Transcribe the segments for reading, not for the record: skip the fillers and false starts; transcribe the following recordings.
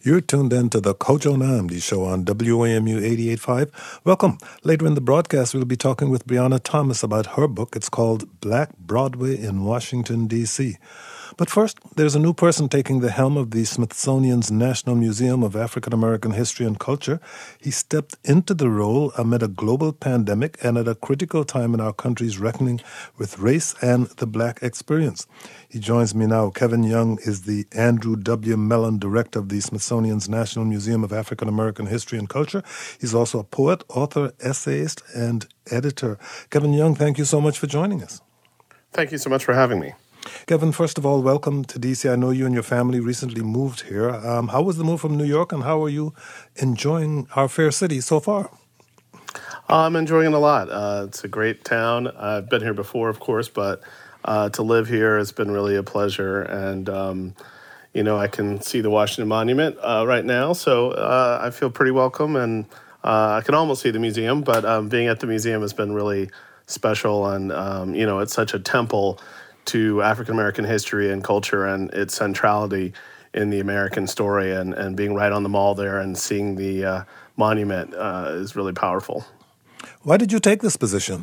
You're tuned in to the Kojo Namdi Show on WAMU 88.5. Welcome. Later in the broadcast, we'll be talking with Brianna Thomas about her book. It's called Black Broadway in Washington, D.C. But first, there's a new person taking the helm of the Smithsonian's National Museum of African American History and Culture. He stepped into the role amid a global pandemic and at a critical time in our country's reckoning with race and the Black experience. He joins me now. Kevin Young is the Andrew W. Mellon Director of the Smithsonian's National Museum of African American History and Culture. He's also a poet, author, essayist, and editor. Kevin Young, thank you so much for joining us. Thank you so much for having me. Kevin, first of all, welcome to D.C. I know you and your family recently moved here. How was the move from New York, and how are you enjoying our fair city so far? I'm enjoying it a lot. It's a great town. I've been here before, of course, but to live here has been really a pleasure. And, I can see the Washington Monument right now, so I feel pretty welcome. And I can almost see the museum, but being at the museum has been really special. And, it's such a temple to African American history and culture and its centrality in the American story, and being right on the mall there and seeing the monument is really powerful. Why did you take this position?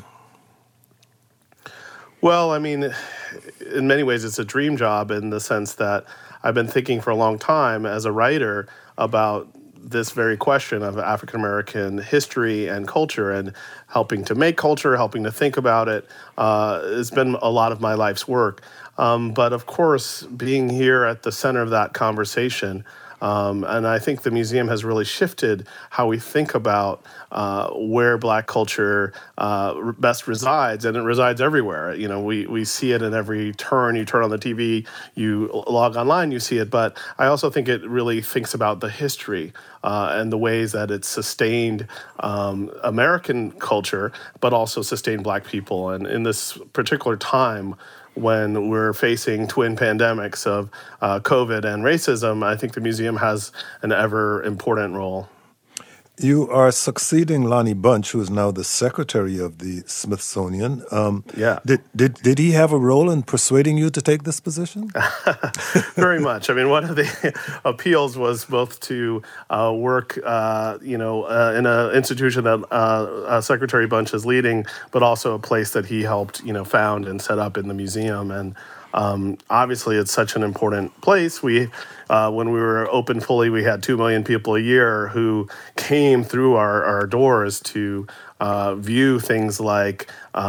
Well, I mean, in many ways it's a dream job in the sense that I've been thinking for a long time as a writer about this very question of African American history and culture, and helping to make culture, helping to think about it, has been a lot of my life's work. But of course, being here at the center of that conversation, and I think the museum has really shifted how we think about where Black culture best resides, and it resides everywhere. We see it in every turn. You turn on the TV, you log online, you see it. But I also think it really thinks about the history and the ways that it's sustained American culture, but also sustained Black people. And in this particular time, when we're facing twin pandemics of COVID and racism, I think the museum has an ever important role. You are succeeding Lonnie Bunch, who is now the secretary of the Smithsonian. Yeah. Did he have a role in persuading you to take this position? Very much. I mean, one of the appeals was both to work, in an institution that Secretary Bunch is leading, but also a place that he helped, found and set up in the museum. And obviously, it's such an important place. When we were open fully, we had 2 million people a year who came through our doors to view things like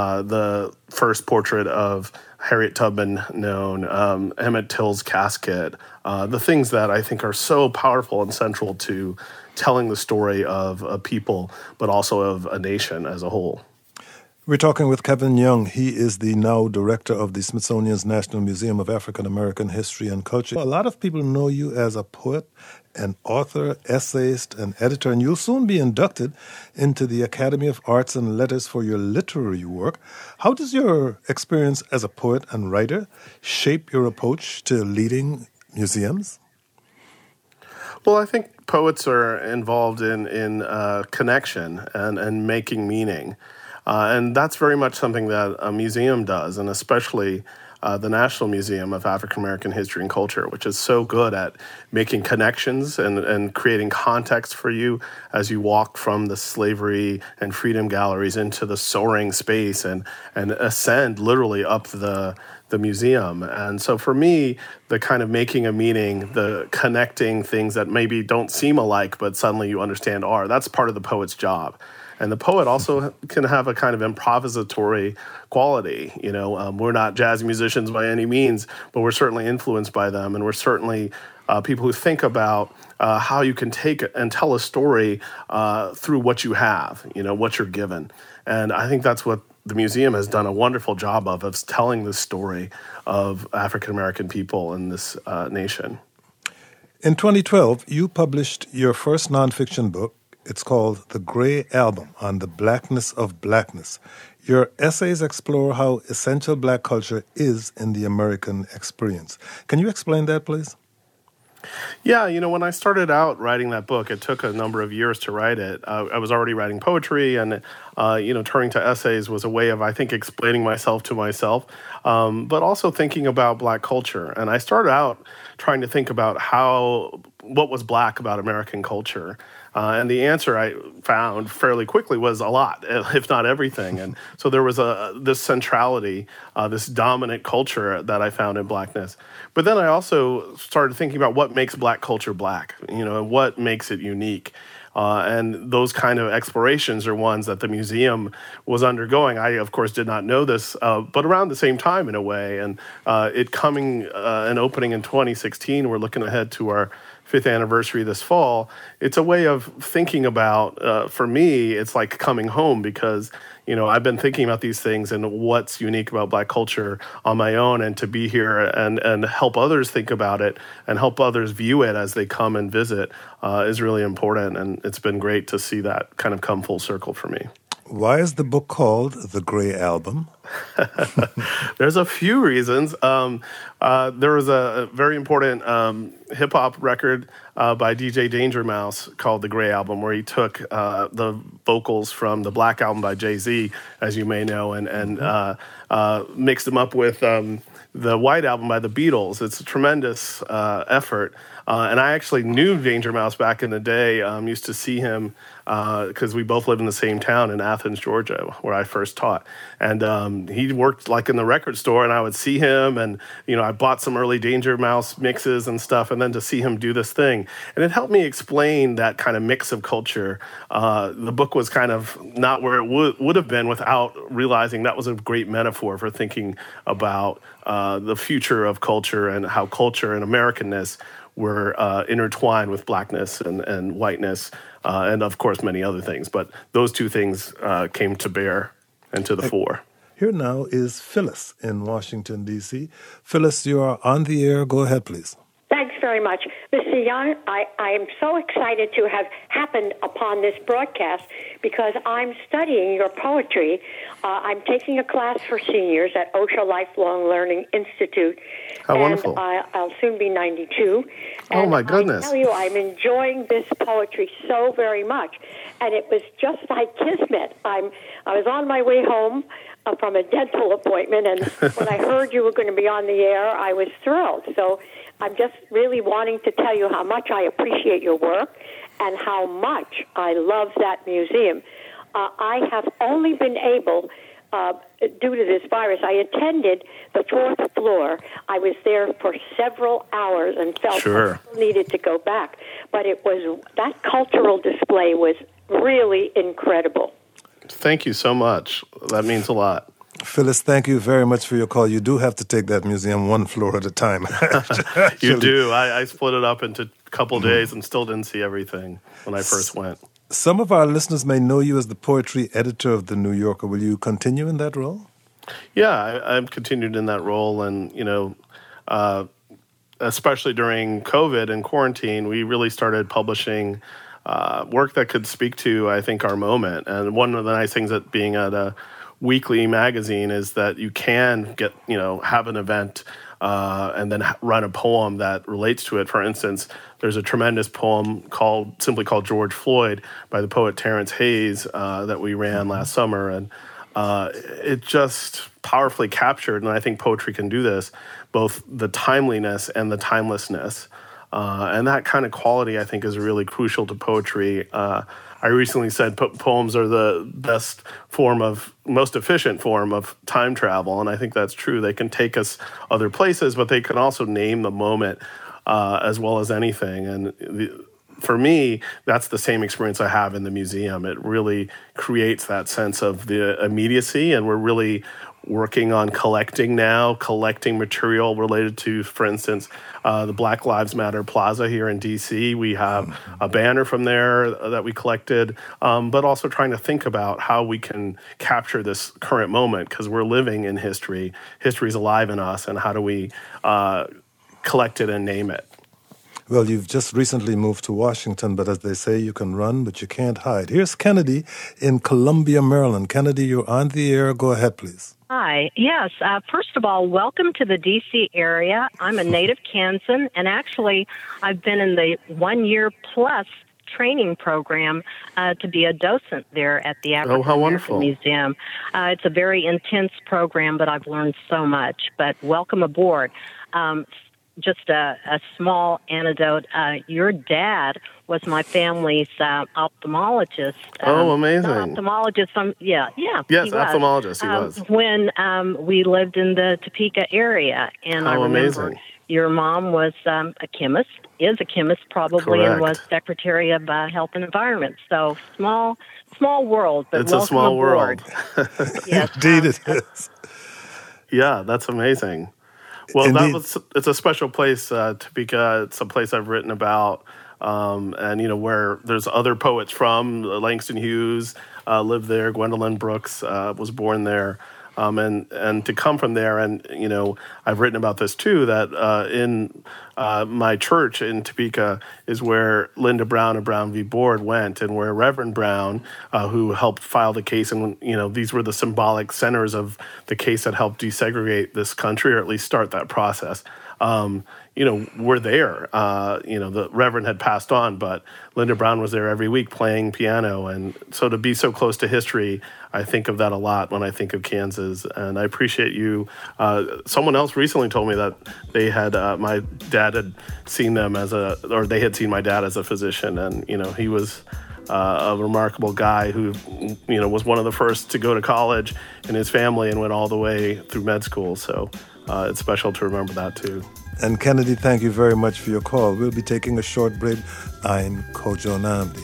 the first portrait of Harriet Tubman known, Emmett Till's casket, the things that I think are so powerful and central to telling the story of a people, but also of a nation as a whole. We're talking with Kevin Young. He is the now director of the Smithsonian's National Museum of African American History and Culture. A lot of people know you as a poet, an author, essayist, and editor, and you'll soon be inducted into the Academy of Arts and Letters for your literary work. How does your experience as a poet and writer shape your approach to leading museums? Well, I think poets are involved in connection and making meaning. And that's very much something that a museum does, and especially the National Museum of African American History and Culture, which is so good at making connections and creating context for you as you walk from the slavery and freedom galleries into the soaring space and ascend literally up the museum. And so for me, the kind of making a meaning, the connecting things that maybe don't seem alike, but suddenly you understand that's part of the poet's job. And the poet also can have a kind of improvisatory quality. We're not jazz musicians by any means, but we're certainly influenced by them. And we're certainly people who think about how you can take and tell a story through what you have, what you're given. And I think that's what the museum has done a wonderful job of telling the story of African-American people in this nation. In 2012, you published your first nonfiction book. It's called The Gray Album on the Blackness of Blackness. Your essays explore how essential Black culture is in the American experience. Can you explain that, please? Yeah, when I started out writing that book, it took a number of years to write it. I was already writing poetry, and turning to essays was a way of, I think, explaining myself to myself, but also thinking about Black culture. And I started out trying to think about how what was Black about American culture. And the answer I found fairly quickly was a lot, if not everything. And so there was this centrality, this dominant culture that I found in Blackness. But then I also started thinking about what makes Black culture Black, and what makes it unique. And those kind of explorations are ones that the museum was undergoing. I, of course, did not know this, but around the same time in a way. And it coming and opening in 2016, we're looking ahead to our 5th anniversary this fall. It's a way of thinking about, for me, it's like coming home because, I've been thinking about these things and what's unique about Black culture on my own, and to be here and help others think about it and help others view it as they come and visit is really important. And it's been great to see that kind of come full circle for me. Why is the book called The Gray Album? There's a few reasons. There was a very important hip-hop record by DJ Danger Mouse called The Gray Album, where he took the vocals from the Black Album by Jay-Z, as you may know, and mixed them up with the White Album by the Beatles. It's a tremendous effort. And I actually knew Danger Mouse back in the day, used to see him because we both lived in the same town in Athens, Georgia, where I first taught. And he worked like in the record store, and I would see him, and I bought some early Danger Mouse mixes and stuff, and then to see him do this thing. And it helped me explain that kind of mix of culture. The book was kind of not where it would have been without realizing that was a great metaphor for thinking about the future of culture and how culture and Americanness were intertwined with Blackness and whiteness, and of course many other things. But those two things came to bear and to the fore. Here now is Phyllis in Washington, D.C. Phyllis, you are on the air. Go ahead, please. Thanks very much. Mr. Young, I am so excited to have happened upon this broadcast because I'm studying your poetry. I'm taking a class for seniors at Osho Lifelong Learning Institute. How wonderful. I'll soon be 92. Oh, my goodness. I tell you, I'm enjoying this poetry so very much. And it was just like kismet. I was on my way home from a dental appointment, and when I heard you were going to be on the air, I was thrilled. So I'm just really wanting to tell you how much I appreciate your work and how much I love that museum. I have only been able, due to this virus, I attended the 4th floor. I was there for several hours and felt I needed to go back. But that cultural display was really incredible. Thank you so much. That means a lot. Phyllis, thank you very much for your call. You do have to take that museum one floor at a time. You do. I split it up into a couple days and still didn't see everything when I first went. Some of our listeners may know you as the poetry editor of The New Yorker. Will you continue in that role? Yeah, I've continued in that role. And, especially during COVID and quarantine, we really started publishing work that could speak to, I think, our moment. And one of the nice things at being at a weekly magazine is that you can get, have an event and then run a poem that relates to it. For instance, there's a tremendous poem simply called George Floyd by the poet Terrence Hayes that we ran last summer. And it just powerfully captured, and I think poetry can do this, both the timeliness and the timelessness. And that kind of quality, I think, is really crucial to poetry. I recently said poems are the most efficient form of time travel, and I think that's true. They can take us other places, but they can also name the moment as well as anything. And for me, that's the same experience I have in the museum. It really creates that sense of the immediacy, and we're really working on collecting material related to, for instance, the Black Lives Matter Plaza here in D.C. We have a banner from there that we collected, but also trying to think about how we can capture this current moment, because we're living in history. History is alive in us, and how do we collect it and name it? Well, you've just recently moved to Washington, but as they say, you can run, but you can't hide. Here's Kennedy in Columbia, Maryland. Kennedy, you're on the air. Go ahead, please. Hi. Yes. First of all, welcome to the D.C. area. I'm a native Kansan, and actually, I've been in the 1-year-plus training program to be a docent there at the African American Museum. It's a very intense program, but I've learned so much. But welcome aboard. just a small anecdote. Your dad was my family's ophthalmologist. Oh, Not amazing. ophthalmologist. Yeah, Yes, he was. ophthalmologist, he was. When we lived in the Topeka area, and I How remember amazing. your mom was a chemist, is a chemist probably, and was Correct. Secretary of Health and Environment. So small world, but It's a welcome small aboard. world. Yes, Indeed, it is. Yeah, that's amazing. Well, Indeed. it's a special place, Topeka. It's a place I've written about, and where there's other poets from. Langston Hughes lived there. Gwendolyn Brooks was born there, and to come from there, and I've written about this too. That in my church in Topeka is where Linda Brown of Brown v. Board went, and where Reverend Brown, who helped file the case, and these were the symbolic centers of the case that helped desegregate this country, or at least start that process. Were there. The Reverend had passed on, but Linda Brown was there every week playing piano. And so to be so close to history, I think of that a lot when I think of Kansas. And I appreciate you. Someone else recently told me that they had, my dad had seen them they had seen my dad as a physician. And, he was a remarkable guy who, was one of the first to go to college in his family and went all the way through med school. So it's special to remember that too. And Kennedy, thank you very much for your call. We'll be taking a short break. I'm Kojo Nnamdi.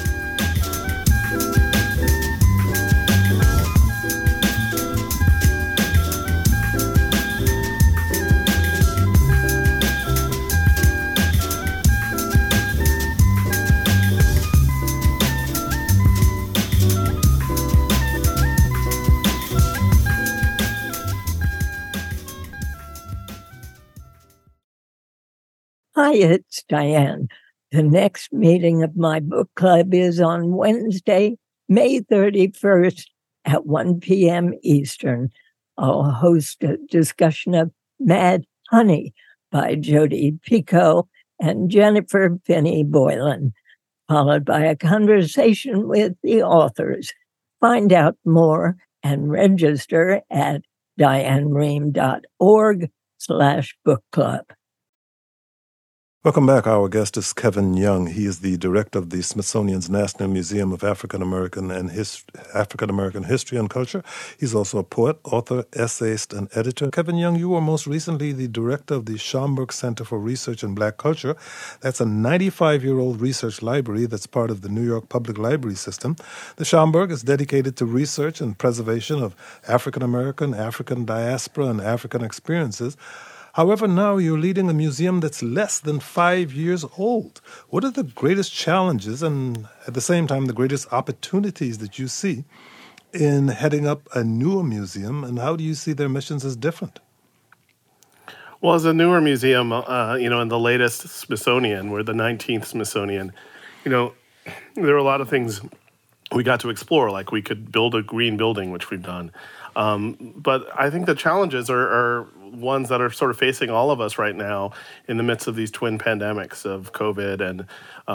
Hi, it's Diane. The next meeting of my book club is on Wednesday, May 31st at 1 p.m. Eastern. I'll host a discussion of Mad Honey by Jodi Picoult and Jennifer Finney Boylan, followed by a conversation with the authors. Find out more and register at dianerehm.org/book club. Welcome back. Our guest is Kevin Young. He is the director of the Smithsonian's National Museum of African American History and Culture. He's also a poet, author, essayist, and editor. Kevin Young, you were most recently the director of the Schomburg Center for Research in Black Culture. That's a 95-year-old research library that's part of the New York Public Library System. The Schomburg is dedicated to research and preservation of African American, African diaspora, and African experiences. However, now you're leading a museum that's less than 5 years old. What are the greatest challenges and, at the same time, the greatest opportunities that you see in heading up a newer museum, and how do you see their missions as different? Well, as a newer museum, in the latest Smithsonian, we're the 19th Smithsonian, there are a lot of things we got to explore, like we could build a green building, which we've done. But I think the challenges are ones that are sort of facing all of us right now in the midst of these twin pandemics of COVID and,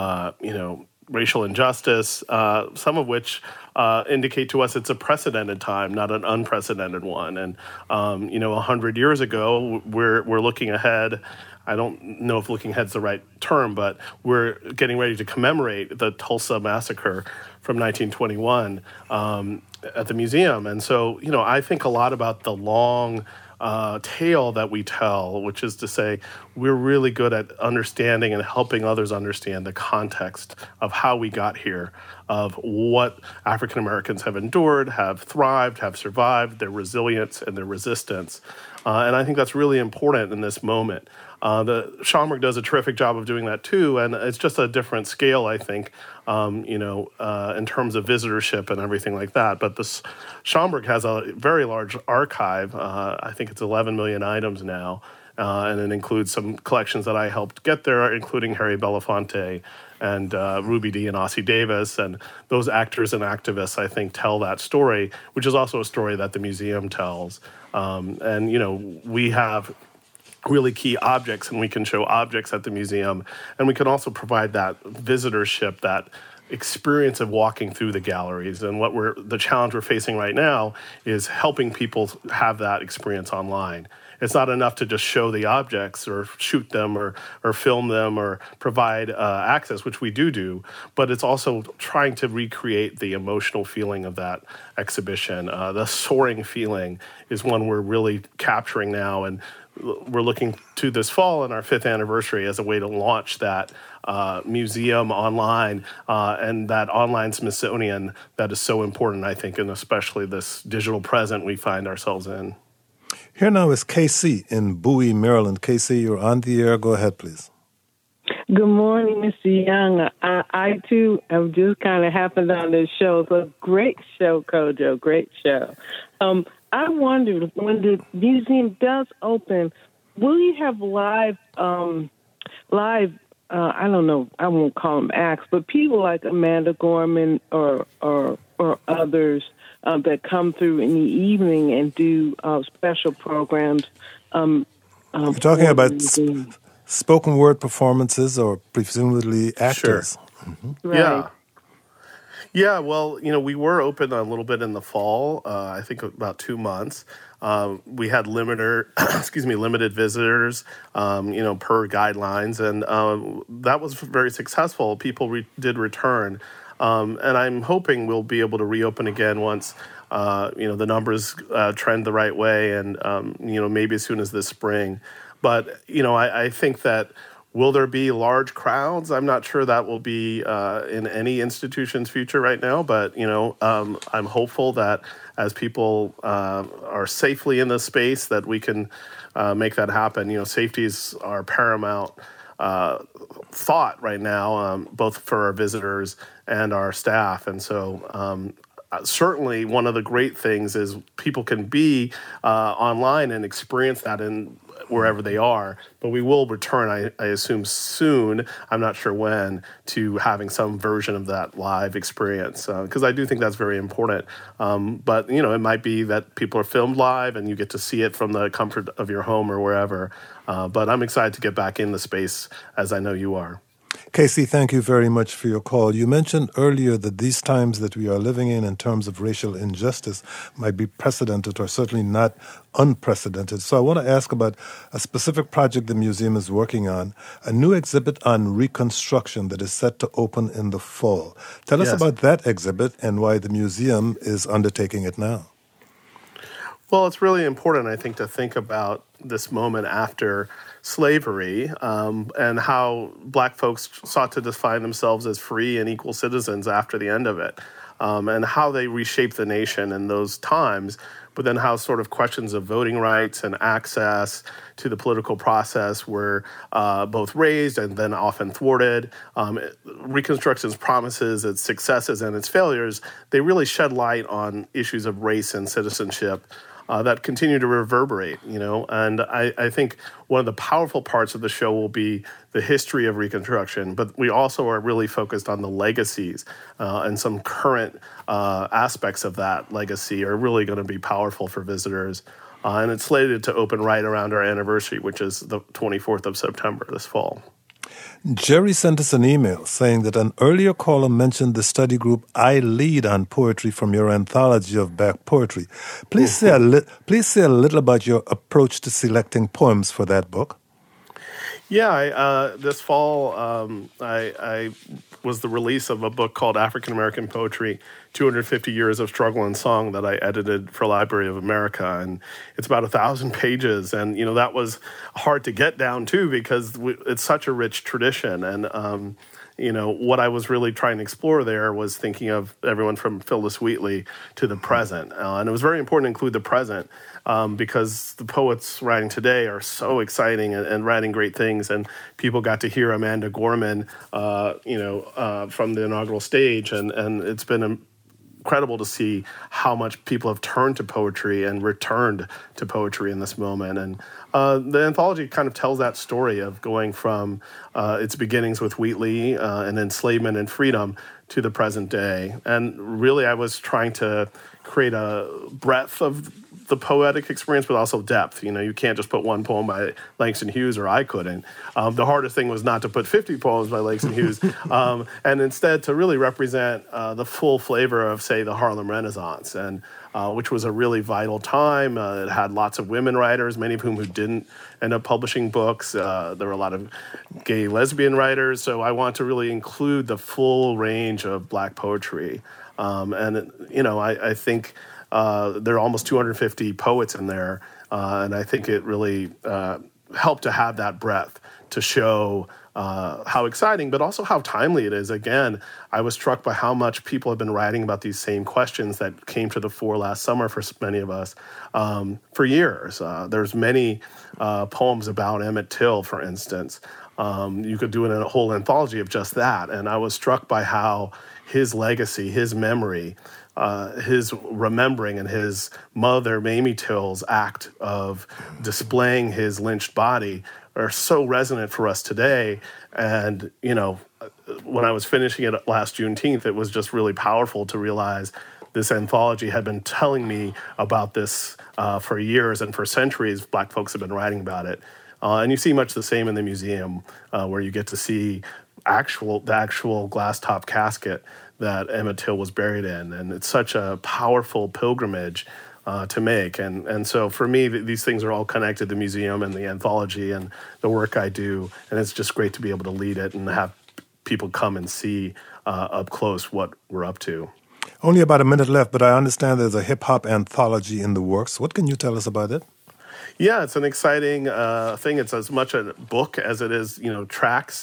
racial injustice, some of which indicate to us it's a precedented time, not an unprecedented one. And, 100 years ago, we're looking ahead. I don't know if looking ahead's the right term, but we're getting ready to commemorate the Tulsa massacre from 1921 at the museum. And so, I think a lot about the long tale that we tell, which is to say we're really good at understanding and helping others understand the context of how we got here, of what African Americans have endured, have thrived, have survived, their resilience and their resistance. And I think that's really important in this moment. The Schomburg does a terrific job of doing that too, and it's just a different scale, I think, in terms of visitorship and everything like that. But this Schomburg has a very large archive. I think it's 11 million items now, and it includes some collections that I helped get there, including Harry Belafonte and Ruby Dee and Ossie Davis. And those actors and activists, I think, tell that story, which is also a story that the museum tells. We have really key objects, and we can show objects at the museum, and we can also provide that visitorship, that experience of walking through the galleries. And the challenge we're facing right now is helping people have that experience online. it's not enough to just show the objects or shoot them or film them or provide access, which we do, but it's also trying to recreate the emotional feeling of that exhibition. The soaring feeling is one we're really capturing now, and we're looking to this fall and our 5th anniversary as a way to launch that museum online and that online Smithsonian that is so important, I think, and especially this digital present we find ourselves in. Here now is Casey in Bowie, Maryland. Casey, you're on the air. Go ahead, please. Good morning, Mr. Young. I too, have just kind of happened on this show. It's a great show, Kojo, great show. I wondered, when the museum does open, will you have live, I don't know, I won't call them acts, but people like Amanda Gorman or others that come through in the evening and do special programs. You're talking about spoken word performances or presumably actors. Sure. Mm-hmm. Right. Yeah, well, we were open a little bit in the fall, I think about 2 months. We had limited visitors, per guidelines, and that was very successful. People did return, and I'm hoping we'll be able to reopen again once, the numbers trend the right way, and maybe as soon as this spring. But I think that. Will there be large crowds? I'm not sure that will be in any institution's future right now, but I'm hopeful that as people are safely in the space, that we can make that happen. Safety is our paramount thought right now, both for our visitors and our staff, and so. Certainly, one of the great things is people can be online and experience that in wherever they are. But we will return, I assume, soon. I'm not sure when, to having some version of that live experience, because I do think that's very important. But it might be that people are filmed live and you get to see it from the comfort of your home or wherever. But I'm excited to get back in the space, as I know you are. Casey, thank you very much for your call. You mentioned earlier that these times that we are living in terms of racial injustice might be precedented or certainly not unprecedented. So I want to ask about a specific project the museum is working on, a new exhibit on Reconstruction that is set to open in the fall. Tell us about that exhibit and why the museum is undertaking it now. Well, it's really important, I think, to think about this moment after slavery and how Black folks sought to define themselves as free and equal citizens after the end of it, and how they reshaped the nation in those times, but then how sort of questions of voting rights and access to the political process were both raised and then often thwarted. Reconstruction's promises, its successes, and its failures, they really shed light on issues of race and citizenship that continue to reverberate, and I think one of the powerful parts of the show will be the history of Reconstruction, but we also are really focused on the legacies, and some current aspects of that legacy are really going to be powerful for visitors. And it's slated to open right around our anniversary, which is the 24th of September this fall. Jerry sent us an email saying that an earlier caller mentioned the study group I lead on poetry from your anthology of Black poetry. Please say a little about your approach to selecting poems for that book. Yeah, this fall I was the release of a book called African American Poetry, 250 Years of Struggle and Song that I edited for Library of America. And it's about 1,000 pages. And, that was hard to get down, too, because it's such a rich tradition. And, what I was really trying to explore there was thinking of everyone from Phillis Wheatley to the present. And it was very important to include the present because the poets writing today are so exciting and writing great things. And people got to hear Amanda Gorman, from the inaugural stage. And it's been incredible to see how much people have turned to poetry and returned to poetry in this moment. And the anthology kind of tells that story of going from its beginnings with Wheatley and enslavement and freedom to the present day. And really, I was trying to create a breadth of the poetic experience, but also depth. You can't just put one poem by Langston Hughes, or I couldn't. The hardest thing was not to put 50 poems by Langston Hughes, and instead to really represent the full flavor of, say, the Harlem Renaissance, and which was a really vital time. It had lots of women writers, many of whom who didn't end up publishing books. There were a lot of gay, lesbian writers. So I want to really include the full range of Black poetry. I think there are almost 250 poets in there, and I think it really helped to have that breadth to show how exciting, but also how timely it is. Again, I was struck by how much people have been writing about these same questions that came to the fore last summer for many of us for years. There's many poems about Emmett Till, for instance. You could do a whole anthology of just that, and I was struck by how his legacy, his memory, his remembering, and his mother, Mamie Till's act of displaying his lynched body are so resonant for us today. And, when I was finishing it last Juneteenth, it was just really powerful to realize this anthology had been telling me about this for years, and for centuries, Black folks have been writing about it. And you see much the same in the museum, where you get to see the actual glass top casket that Emmett Till was buried in. And it's such a powerful pilgrimage to make. And so for me, these things are all connected, the museum and the anthology and the work I do. And it's just great to be able to lead it and have people come and see up close what we're up to. Only about a minute left, but I understand there's a hip-hop anthology in the works. What can you tell us about it? Yeah, it's an exciting thing. It's as much a book as it is, tracks.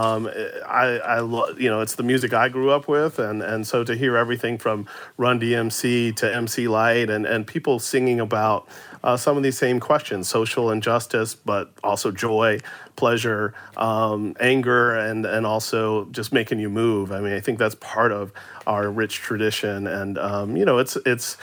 It's the music I grew up with, and so to hear everything from Run DMC to MC Lyte and people singing about some of these same questions, social injustice, but also joy, pleasure, anger, and also just making you move. I mean, I think that's part of our rich tradition, and it's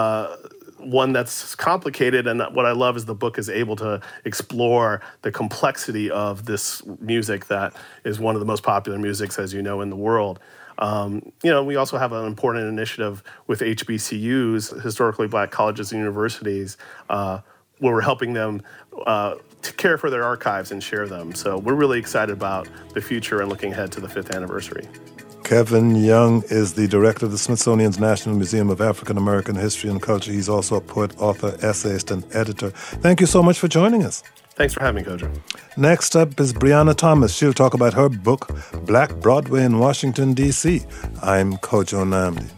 one that's complicated, and what I love is the book is able to explore the complexity of this music that is one of the most popular musics, as you know, in the world. We also have an important initiative with HBCUs, historically Black colleges and universities, where we're helping them to care for their archives and share them. So we're really excited about the future and looking ahead to the 5th anniversary. Kevin Young is the director of the Smithsonian's National Museum of African American History and Culture. He's also a poet, author, essayist, and editor. Thank you so much for joining us. Thanks for having me, Kojo. Next up is Brianna Thomas. She'll talk about her book, Black Broadway in Washington, D.C. I'm Kojo Nnamdi.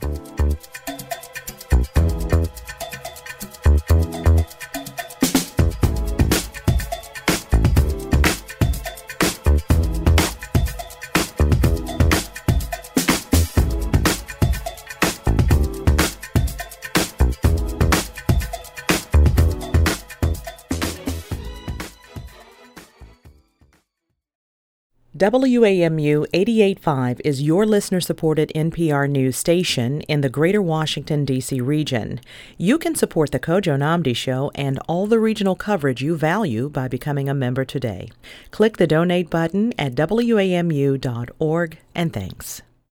WAMU 88.5 is your listener-supported NPR news station in the greater Washington, D.C. region. You can support The Kojo Nnamdi Show and all the regional coverage you value by becoming a member today. Click the donate button at WAMU.org, and thanks.